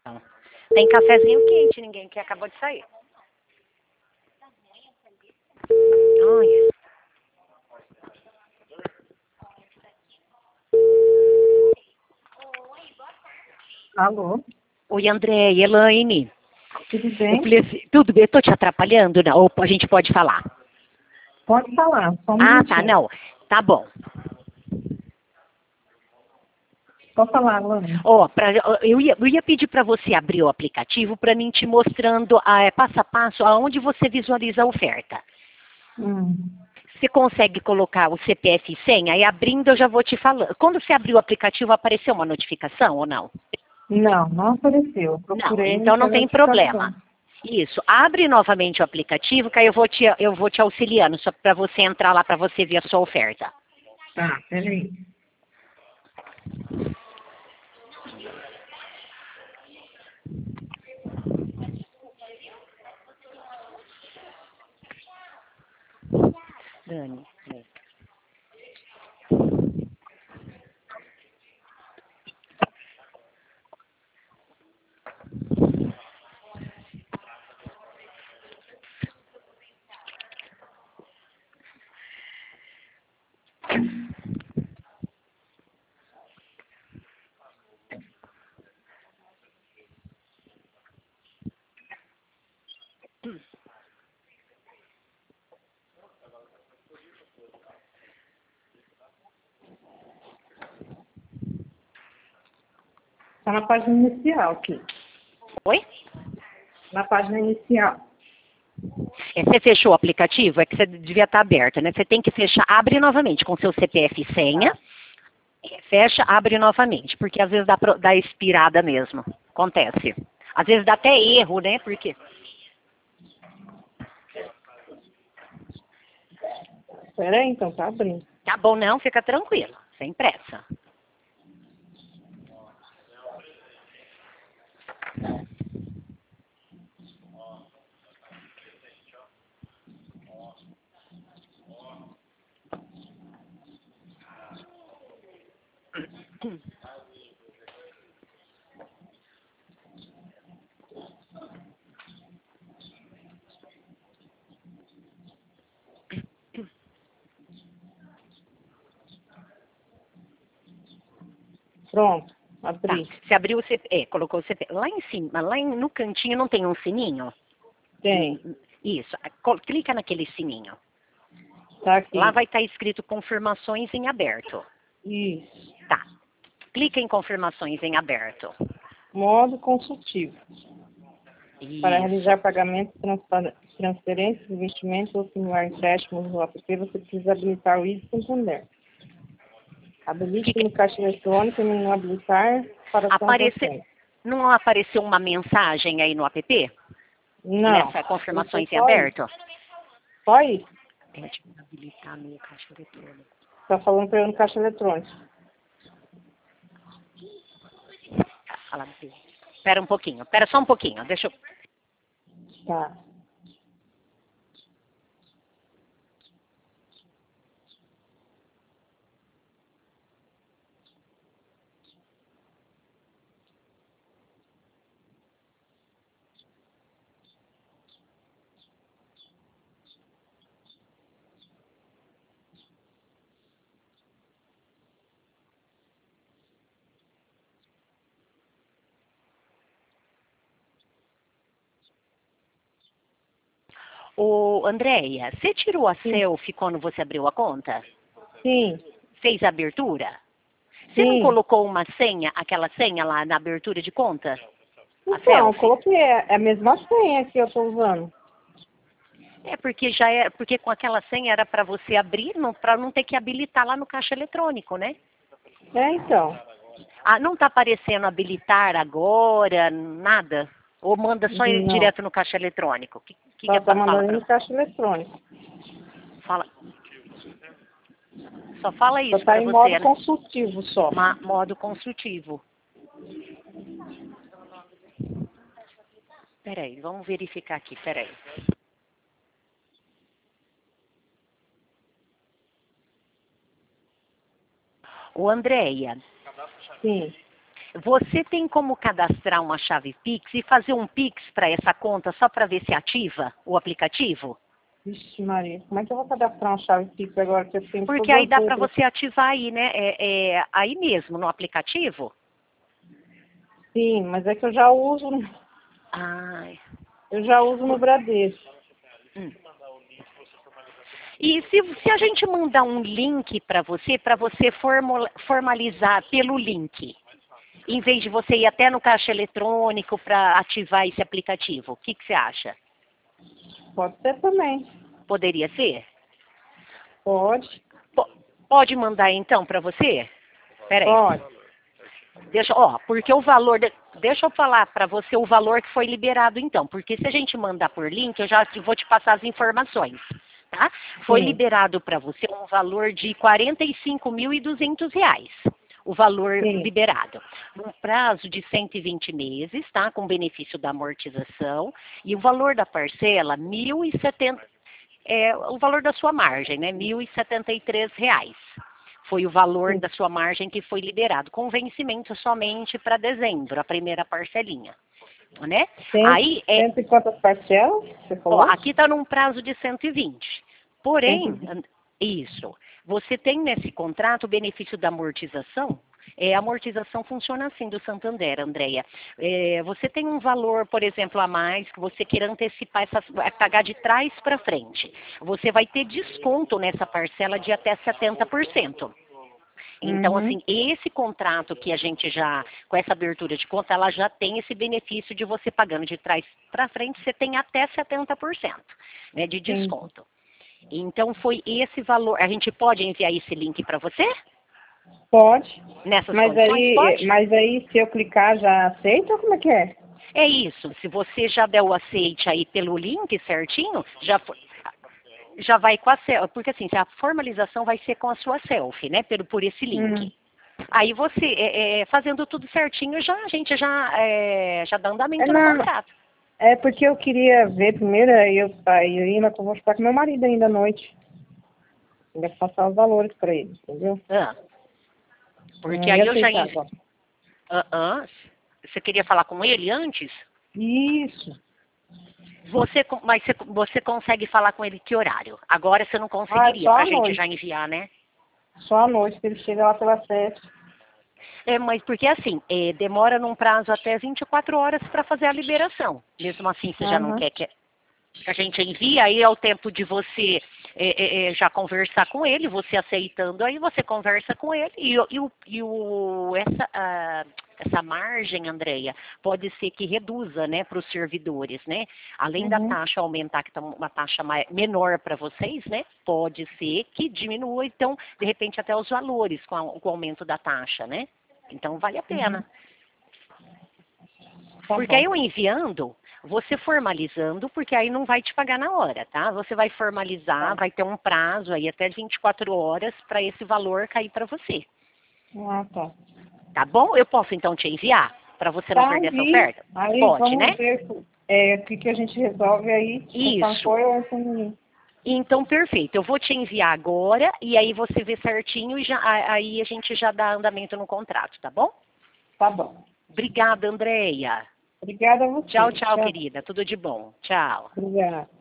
Tem cafezinho quente, ninguém que acabou de sair. Ai. Alô? Oi, André e Elaine. Tudo Eu bem? falei assim, tudo bem? Eu tô te atrapalhando? Não? Ou a gente pode falar? Pode falar, só um Ah, tá, minutinho. não. Tá bom. Pode falar, Alana. Ó, eu ia pedir para você abrir o aplicativo para mim te mostrando passo a passo aonde você visualiza a oferta. Hum. Você consegue colocar o CPF e senha? Aí abrindo eu já vou te falando. Quando você abrir o aplicativo, apareceu uma notificação ou não? Não apareceu. Eu Não, procurei então na não tem notificação. problema. Isso. Abre novamente o aplicativo, que aí eu vou te auxiliando, só para você entrar lá para você ver a sua oferta. Tá, peraí. Dani. Tá na página inicial aqui. Oi? Na página inicial. Você fechou o aplicativo? É que você devia estar aberto, né? Você tem que fechar, abre novamente com seu CPF e senha. Fecha, abre novamente, porque às vezes dá expirada mesmo. Acontece. Às vezes dá até erro, né? Porque Peraí, então, tá abrindo. tá bom, não, fica tranquilo, sem pressa. Pronto, Tá. abri. Você abriu o CPF, colocou o CPF. Lá em cima, no cantinho não tem um sininho? Tem. Isso. Clica naquele sininho. Tá aqui. Lá vai estar escrito confirmações em aberto. Isso. Tá. Clica em confirmações em aberto. Modo consultivo. Para Isso. realizar pagamentos, transferências, investimentos ou simular empréstimos no app, você precisa habilitar o ID Santander. Habilite no caixa eletrônico e não habilitar para transações. Não apareceu uma mensagem aí no app? Não. Nessa confirmações em Só isso. aberto? Só isso. Pede para habilitar no caixa eletrônico. Tá falando para eu no caixa eletrônico. Fala, espera um pouquinho. Espera só um pouquinho. Deixa eu... Tá. Ô, Andréia, você tirou a Sim. selfie quando você abriu a conta? Sim. Fez a abertura? Você não Sim. colocou uma senha, aquela senha lá na abertura de conta? A Então, selfie? coloquei. É a mesma senha que eu tô usando. Porque com aquela senha era para você abrir, para não ter que habilitar lá no caixa eletrônico, né? É, então. Ah, não está aparecendo habilitar agora, nada? Ou manda só ir Não. direto no caixa eletrônico? O que Só tá fala mandando para no caixa eletrônico. fala? Só fala Só isso tá para em você, modo né? consultivo só. Modo consultivo. Peraí, vamos verificar aqui, peraí. Ô, Andréia, Sim. Você tem como cadastrar uma chave Pix e fazer um Pix para essa conta só para ver se ativa o aplicativo? Vixe, Maria, como é que eu vou cadastrar uma chave Pix agora que eu tenho Porque todas aí as dá para outras? você ativar aí, né? Aí mesmo, no aplicativo. Sim, mas é que Ai. eu já uso no Bradesco. Hum. E se a gente mandar um link para você formalizar pelo link, em vez de você ir até no caixa eletrônico para ativar esse aplicativo, o que você acha? Pode ser também. Poderia ser? Pode. Pode mandar então para você? Peraí. Pode. Porque o valor. Deixa eu falar para você o valor que foi liberado então. Porque se a gente mandar por link, eu já vou te passar as informações. Tá? Foi Sim. liberado para você um valor de R$ 45.200. O valor Sim. liberado. Num prazo de 120 meses, tá? Com benefício da amortização. E o valor da parcela, 1.070. O valor da sua margem, né? R$ 1.073. Foi o valor Sim. da sua margem que foi liberado, com vencimento somente para dezembro, a primeira parcelinha. Né? Aí, Cento e quantas parcelas, você falou? aqui está num prazo de 120. Porém, 120. isso, você tem nesse contrato o benefício da amortização. A amortização funciona assim do Santander, Andréia. Você tem um valor, por exemplo, a mais, que você queira antecipar, pagar de trás para frente. Você vai ter desconto nessa parcela de até 70%. Então, assim, esse contrato que a gente já, com essa abertura de conta, ela já tem esse benefício de você pagando de trás para frente, você tem até 70%, né, de desconto. Então, foi esse valor. A gente pode enviar esse link para você? Pode. Nessas condições, pode? Mas aí, se eu clicar, já aceita ou como é que é? É isso. Se você já der o aceite aí pelo link certinho, já vai com a selfie. Porque assim, a formalização vai ser com a sua selfie, né? Por esse link. Aí você, fazendo tudo certinho, a gente já dá andamento no contrato. É porque eu queria ver primeiro, aí eu ainda conversar com meu marido ainda à noite. Ainda passar os valores para ele, entendeu? Porque aí eu já envio. Você queria falar com ele antes? Isso. Mas você consegue falar com ele que horário? Agora você não conseguiria, pra gente já enviar, né? Só à noite, que ele chega lá pelas 7. Mas porque assim, demora num prazo até 24 horas para fazer a liberação. Mesmo assim, você já não quer que a gente envie, aí é o tempo de você já conversar com ele, você aceitando, aí você conversa com ele. Essa margem, Andréia, pode ser que reduza, né, para os servidores, né? Além da taxa aumentar, que está uma taxa menor para vocês, né? Pode ser que diminua, então, de repente, até os valores com o aumento da taxa, né? Então, vale a pena. Porque aí eu enviando, você formalizando, porque aí não vai te pagar na hora, tá? Você vai formalizar, vai ter um prazo aí até 24 horas para esse valor cair para você. Tá. Tá bom? Eu posso então te enviar? Para você não perder essa oferta? Aí Pode, vamos né? ver o que a gente resolve aí. Isso. Então, perfeito. Eu vou te enviar agora e aí você vê certinho e aí a gente já dá andamento no contrato, tá bom? Tá bom. Obrigada, Andréia. Obrigada a você. Tchau, tchau, querida. Tudo de bom. Tchau. Obrigada.